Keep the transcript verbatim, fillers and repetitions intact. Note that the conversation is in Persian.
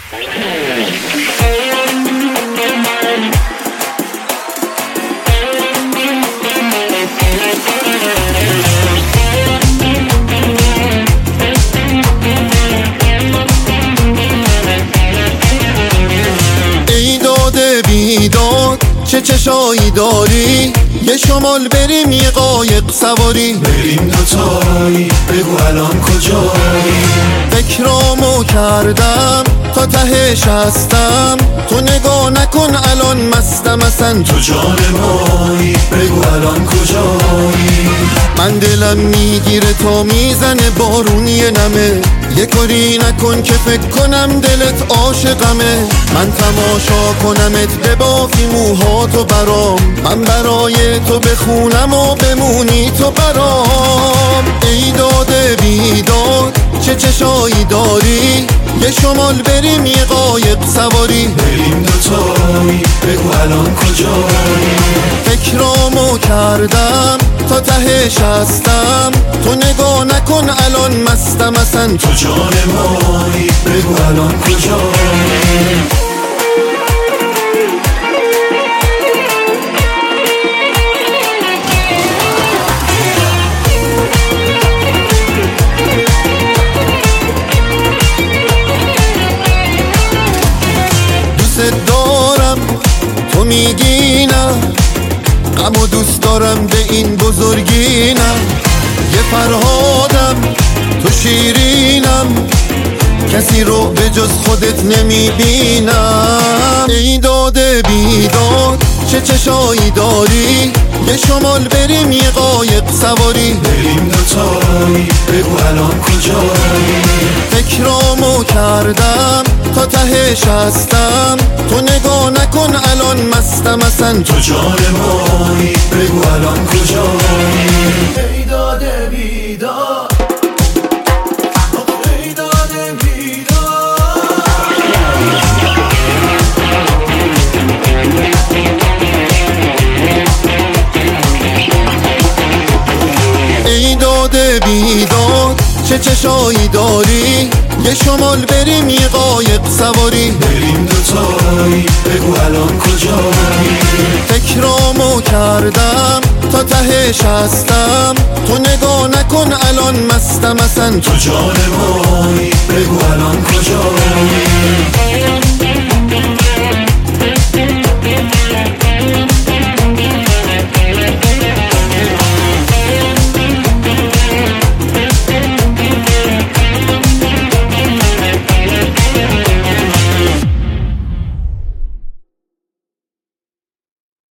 ای داده بیداد چه چشایی داری، یه شمال بریم یه قایق سواری، بریم دوتایی بگو الان کجایی. فکرامو کردم تا تهش هستم، تو نگاه نکن الان مستم اصلا، تو جان مایی بگو الان کجایی. من دلم میگیره تا میزنه بارون یه نمه، یه کاری نکن که فکر کنم دلت عاشقمه. من تماشا کنمت ببافی موهاتو برام، من برای تو بخونم و بمونی تو برام. ای داده بیداد چه چشایی داری، یه شمال بریم یه قایق سواری، بریم دوتایی بگو الان کجایی. فکرامو کردم تا تهش هستم، تو نگاه نکن الان مستم اصلا، تو جان مایی بگو الان کجایی. دوست دارم تو میگی نه، غم و دوست دارم به این بزرگی نه، یه فرهادم تو شیرینم، کسی رو به جز خودت نمیبینم. ای داده بیداد چه چشایی داری، یه شمال بریم یه قایق سواری، بریم دوتایی بگو الان کجایی. فکرامو کردم تا تهش هستم، تو نگاه نکن الان مستم اصلا، تو جان مایی بگو الان کجایی. ای داده بیداد، ای داده بیداد. ای داده بیداد چه چشایی داری، یه شمال بریم یه قایق سواری، بریم دوتایی بگو الان کجایی. فکرامو کردم تا تهش هستم، تو نگاه نکن الان مستم اصلا، تو جان مایی بگو